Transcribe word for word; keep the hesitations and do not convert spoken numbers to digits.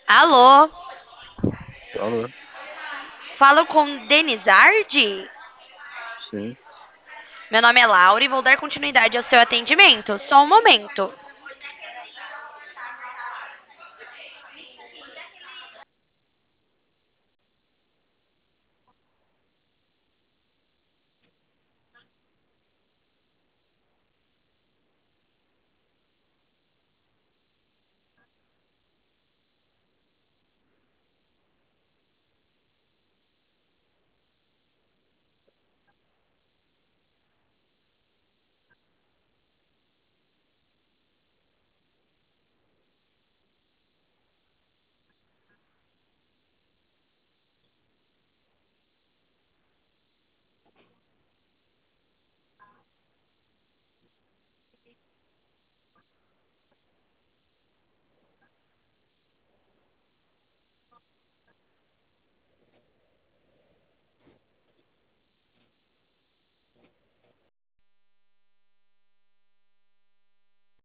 Alô, Alô? falo com Denizardi? Sim. Meu nome é Laura e vou dar continuidade ao seu atendimento. Só um momento.